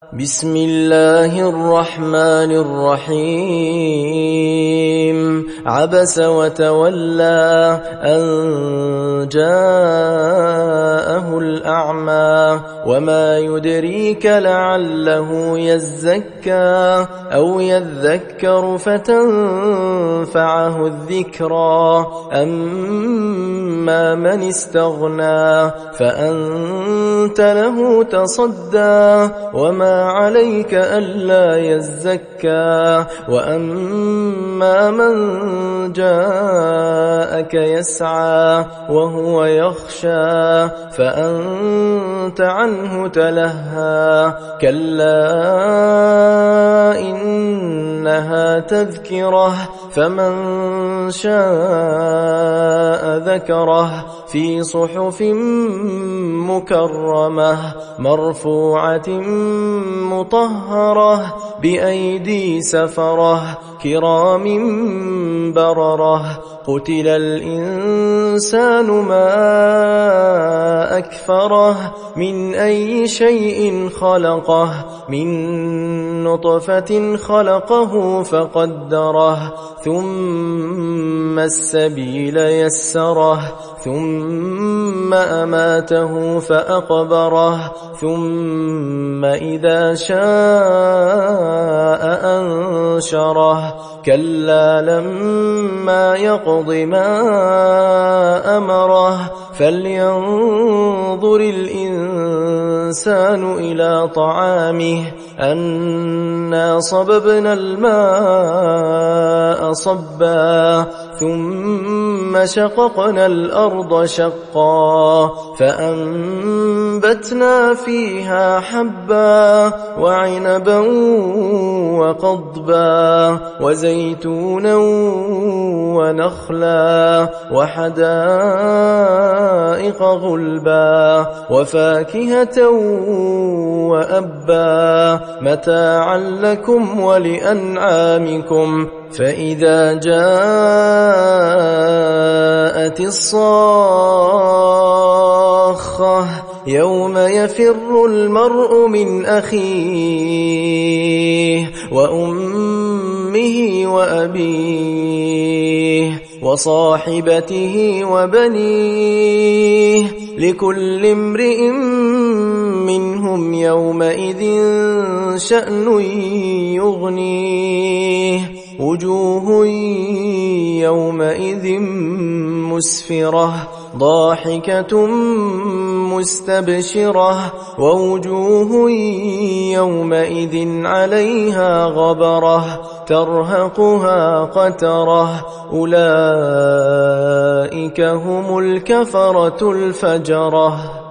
بسم الله الرحمن الرحيم عبس وتولى أن جاءه الأعمى وما يدريك لعله يزكى أو يذكر فتنفعه الذكرى أما من استغنى فأنت له تصدى وما عليك ألا يزكى وأما من جاءك يسعى وهو يخشى فأنت عنه تلهى كلا إنها تذكرة فمن شاء ذكره في صحف مكرمة مرفوعة مطهرة بأيدي سفرة كرام بررة قتل الإنسان ما أكفره من أي شيء خلقه من نطفة خلقه فقدره ثم السبيل يسره ثم أماته فأقبره ثم إذا شاء أنشره كلا لما يقض ما أمره فلينظر الإنسان إلى طعامه أنا صببنا الماء صبا ثم شققنا الأرض شقا فأنبتنا فيها حبا وعنبا وقضبا وزيتونا ونخلا وحدائق غلبا وفاكهة وأبا متاعا لكم ولأنعامكم فإذا جاءت الصاخة يوم يفر المرء من أخيه وأمه وأبيه وصاحبته وبنيه لكل امرئ منهم يومئذ شأن يغنيه وجوه يومئذ مسفرة ضاحكة مستبشرة ووجوه يومئذ عليها غبرة ترهقها قترة أولئك هم الكفرة الفجرة.